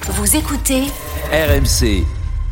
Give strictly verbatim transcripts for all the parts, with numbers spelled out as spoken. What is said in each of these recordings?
Vous écoutez R M C.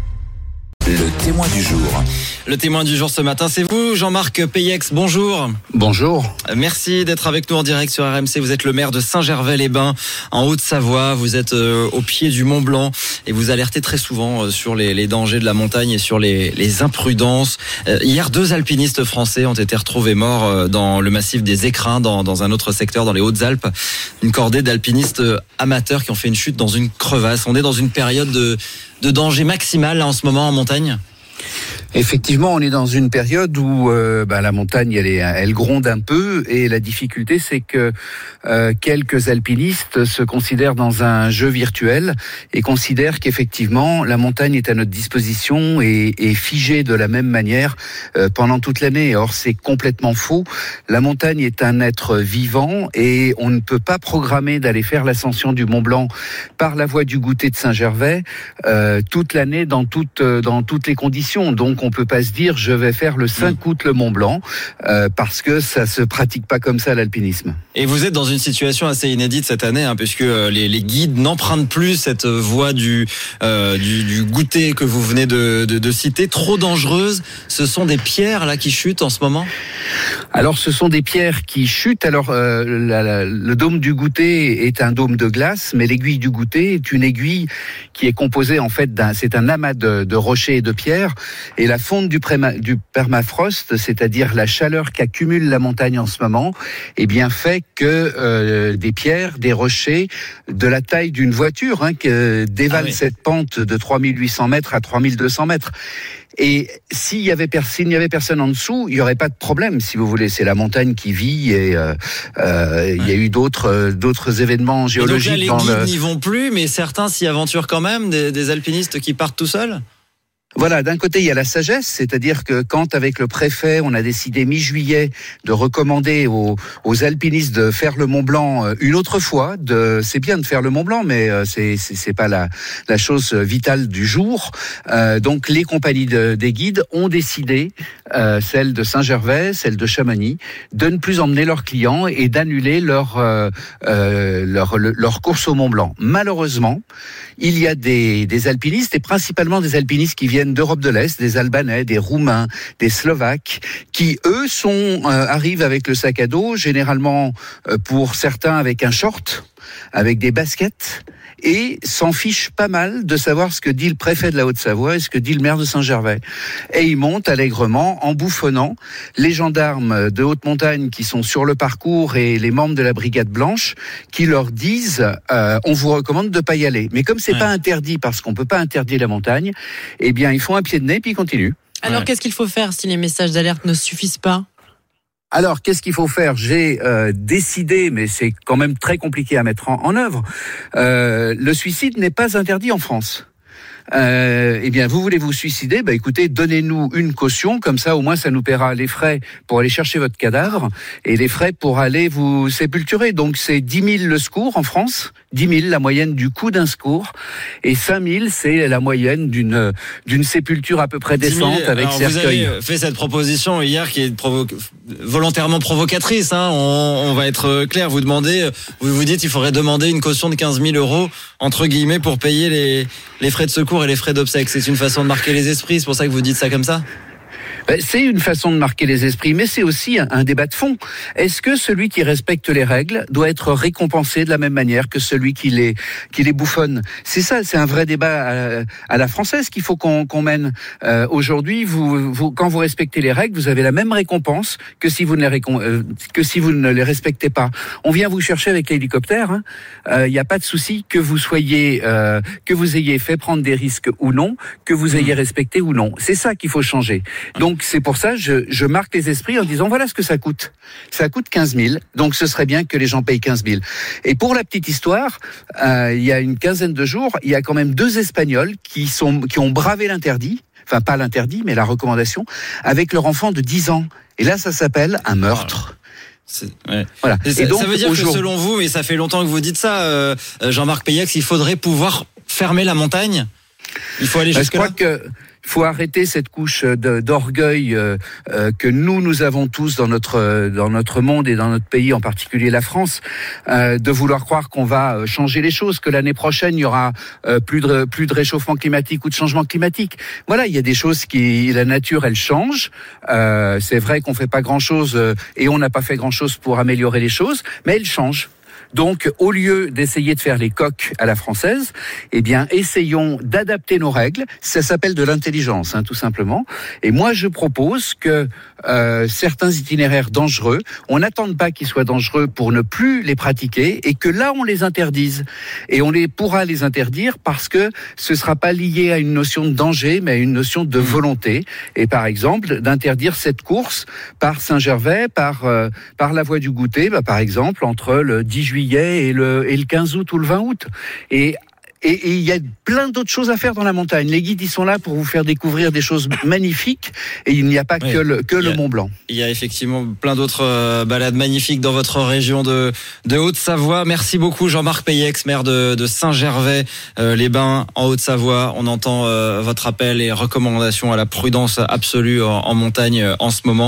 Le témoin du jour. Le témoin du jour ce matin, c'est vous, Jean-Marc Peyex. Bonjour. Bonjour. Merci d'être avec nous en direct sur R M C. Vous êtes le maire de Saint-Gervais-les-Bains, en Haute-Savoie. Vous êtes euh, au pied du Mont Blanc et vous alertez très souvent euh, sur les, les dangers de la montagne et sur les, les imprudences. Euh, hier, deux alpinistes français ont été retrouvés morts euh, dans le massif des Écrins, dans, dans un autre secteur, dans les Hautes-Alpes. Une cordée d'alpinistes amateurs qui ont fait une chute dans une crevasse. On est dans une période de, de danger maximal là, en ce moment en montagne. Effectivement, on est dans une période où euh, bah, la montagne, elle, est, elle gronde un peu, et la difficulté, c'est que euh, quelques alpinistes se considèrent dans un jeu virtuel et considèrent qu'effectivement, la montagne est à notre disposition et, et figée de la même manière euh, pendant toute l'année. Or, c'est complètement faux. La montagne est un être vivant et on ne peut pas programmer d'aller faire l'ascension du Mont Blanc par la voie du Goûter de Saint-Gervais euh, toute l'année dans toutes, dans toutes les conditions. Donc, on peut pas se dire je vais faire le cinq août le Mont Blanc euh, parce que ça se pratique pas comme ça l'alpinisme. Et vous êtes dans une situation assez inédite cette année, hein, puisque les, les guides n'empruntent plus cette voie du, euh, du, du Goûter que vous venez de, de, de citer, trop dangereuse. Ce sont des pierres là qui chutent en ce moment. Alors ce sont des pierres qui chutent. Alors euh, la, la, le dôme du Goûter est un dôme de glace, mais l'aiguille du Goûter est une aiguille qui est composée en fait d'un, c'est un amas de, de rochers et de pierres. Et la fonte du, préma, du permafrost, c'est-à-dire la chaleur qu'accumule la montagne en ce moment, eh bien fait que euh, des pierres, des rochers de la taille d'une voiture hein, que dévalent ah oui. cette pente de trois mille huit cents mètres à trois mille deux cents mètres. Et s'il y avait s'il n'y avait personne en dessous, il y aurait pas de problème, si vous voulez. C'est la montagne qui vit et euh, euh, ouais. il y a eu d'autres euh, d'autres événements géologiques. Et donc là, les guides le... n'y vont plus, mais certains s'y aventurent quand même, des, des alpinistes qui partent tout seuls. Voilà, d'un côté, il y a la sagesse, c'est-à-dire que quand, avec le préfet, on a décidé mi-juillet de recommander aux, aux alpinistes de faire le Mont Blanc une autre fois, de, c'est bien de faire le Mont Blanc, mais c'est, c'est, c'est pas la, la chose vitale du jour. Euh, donc, les compagnies de, des guides ont décidé, euh, celles de Saint-Gervais, celles de Chamonix, de ne plus emmener leurs clients et d'annuler leur, euh, euh, leur, leur course au Mont Blanc. Malheureusement, il y a des, des alpinistes, et principalement des alpinistes qui viennent d'Europe de l'Est, des Albanais, des Roumains, des Slovaques, qui eux sont euh, arrivent avec le sac à dos, généralement euh, pour certains avec un short, avec des baskets, et s'en fichent pas mal de savoir ce que dit le préfet de la Haute-Savoie et ce que dit le maire de Saint-Gervais. Et ils montent allègrement, en bouffonnant, les gendarmes de haute montagne qui sont sur le parcours et les membres de la brigade blanche qui leur disent euh, on vous recommande de pas y aller. Mais comme c'est ouais. pas interdit, parce qu'on peut pas interdire la montagne, eh bien ils font un pied de nez puis ils continuent. Alors ouais. qu'est-ce qu'il faut faire si les messages d'alerte ne suffisent pas ? Alors, qu'est-ce qu'il faut faire ? J'ai euh, décidé, mais c'est quand même très compliqué à mettre en, en œuvre. Euh, le suicide n'est pas interdit en France. Euh, eh bien, vous voulez vous suicider ? Bah, écoutez, donnez-nous une caution, comme ça, au moins, ça nous paiera les frais pour aller chercher votre cadavre et les frais pour aller vous sépulturer. Donc, c'est dix mille le secours en France, dix mille la moyenne du coût d'un secours, et cinq mille c'est la moyenne d'une d'une sépulture à peu près décente avec alors, cercueil. Vous avez fait cette proposition hier qui est provo- volontairement provocatrice. Hein. On, on va être clair. Vous demandez, vous vous dites, il faudrait demander une caution de quinze mille euros entre guillemets pour payer les les frais de secours et les frais d'obsèques. C'est une façon de marquer les esprits, c'est pour ça que vous dites ça comme ça ? C'est une façon de marquer les esprits, mais c'est aussi un, un débat de fond. Est-ce que celui qui respecte les règles doit être récompensé de la même manière que celui qui les, qui les bouffonne ? C'est ça, c'est un vrai débat à, à la française qu'il faut qu'on, qu'on mène. Euh, aujourd'hui, vous, vous, quand vous respectez les règles, vous avez la même récompense que si vous ne les, récom- euh, que si vous ne les respectez pas. On vient vous chercher avec l'hélicoptère. Il hein. n'y euh, a pas de souci que vous soyez, euh, que vous ayez fait prendre des risques ou non, que vous ayez respecté ou non. C'est ça qu'il faut changer. Donc, c'est pour ça que je, je marque les esprits en disant voilà ce que ça coûte. Ça coûte quinze mille, donc ce serait bien que les gens payent quinze mille. Et pour la petite histoire, euh, il y a une quinzaine de jours, il y a quand même deux Espagnols qui, sont, qui ont bravé l'interdit, enfin pas l'interdit, mais la recommandation, avec leur enfant de dix ans. Et là, ça s'appelle un meurtre. C'est, ouais. Voilà. Et ça, et donc, ça veut dire que selon vous, et ça fait longtemps que vous dites ça, euh, Jean-Marc Peyex, il faudrait pouvoir fermer la montagne ? Il faut aller jusque-là ? Je crois que faut arrêter cette couche de, d'orgueil euh, euh, que nous, nous avons tous dans notre, dans notre monde et dans notre pays, en particulier la France, euh, de vouloir croire qu'on va changer les choses, que l'année prochaine, il y aura euh, plus de, plus de réchauffement climatique ou de changement climatique. Voilà, il y a des choses qui, la nature, elle change. Euh, c'est vrai qu'on fait pas grand-chose euh, et on n'a pas fait grand-chose pour améliorer les choses, mais elle change. Donc, au lieu d'essayer de faire les coques à la française, eh bien, essayons d'adapter nos règles. Ça s'appelle de l'intelligence, hein, tout simplement. Et moi, je propose que euh, certains itinéraires dangereux, on n'attende pas qu'ils soient dangereux pour ne plus les pratiquer, et que là, on les interdise. Et on les pourra les interdire parce que ce sera pas lié à une notion de danger, mais à une notion de volonté. Et par exemple, d'interdire cette course par Saint-Gervais, par euh, par la Voie du Goûter, bah, par exemple, entre le dix juillet et le, et le quinze août ou le vingt août. Et Et il y a plein d'autres choses à faire dans la montagne. Les guides, ils sont là pour vous faire découvrir des choses magnifiques. Et il n'y a pas oui, que le, que le a, Mont Blanc. Il y a effectivement plein d'autres euh, balades magnifiques dans votre région de, de Haute-Savoie. Merci beaucoup Jean-Marc Peyex, maire de, de Saint-Gervais-les-Bains en Haute-Savoie. On entend euh, votre appel et recommandations à la prudence absolue en, en montagne en ce moment.